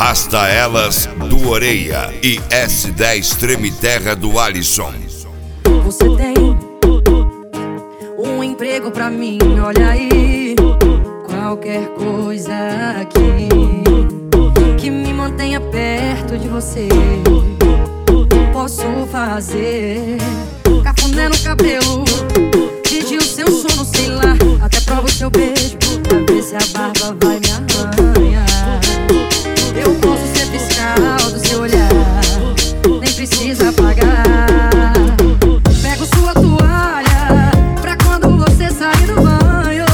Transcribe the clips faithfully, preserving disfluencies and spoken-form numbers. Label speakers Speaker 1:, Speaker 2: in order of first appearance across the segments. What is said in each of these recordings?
Speaker 1: Arrasta Elas do Orelha e S dez Treme Terra do Alisson.
Speaker 2: Você tem um emprego pra mim, olha aí. Qualquer coisa aqui que me mantenha perto de você, posso fazer. Cafuné no cabelo, pedir o seu sono, sei lá. Até provo o seu beijo, pra ver se a barba vai me arranhar. Eu posso ser fiscal do seu olhar, nem precisa pagar. Pego sua toalha pra quando você sair do banho.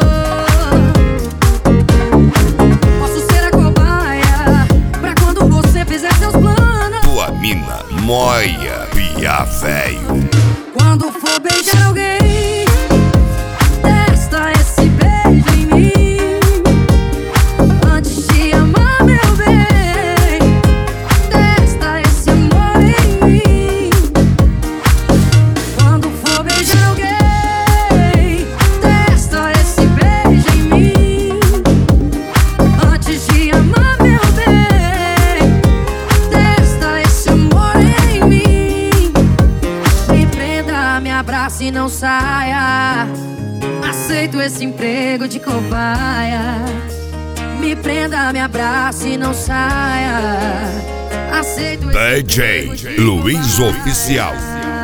Speaker 2: Posso ser a cobaia pra quando você fizer seus planos.
Speaker 1: Tua mina, moia, pia velho.
Speaker 2: Quando for beijar alguém, testa esse beijo em mim. Antes de amar, meu bem, testa esse amor em mim. Quando for beijar alguém, testa esse beijo em mim. Antes de amar, meu bem, testa esse amor em mim. Me prenda, me abrace e não saia. Aceito esse emprego de cobaia. Me prenda, me abrace e não saia. Aceito esse
Speaker 1: D J Luiz Oficial.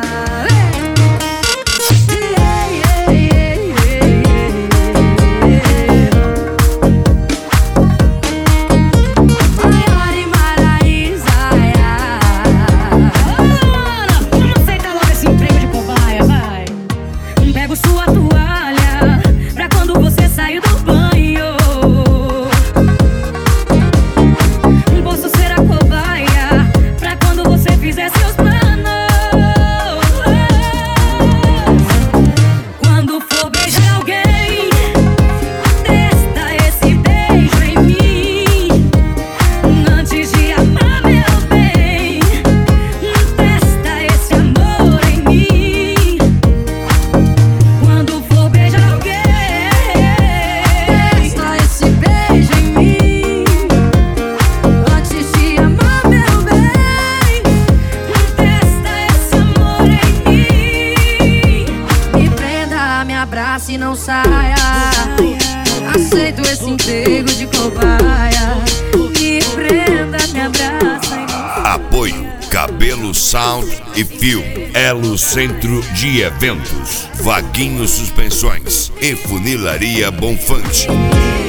Speaker 2: Sua toalha pra quando você sair do banho. Posso ser a cobaia pra quando você fizer seus planos. Quando for beijar alguém, testa esse beijo em mim. Antes de amar, meu bem, testa esse amor em mim. Quando for beijar alguém, testa esse beijo em mim. Antes de amar, meu bem, testa esse amor em mim. Me prenda, me abrace e não saia. Aceito esse emprego de cobaia. Me prenda, me abraça e não saia.
Speaker 1: Apoio Cabelo Sound e Film, Elo Centro de Eventos, Vaguinho Suspensões e Funilaria Bonfante.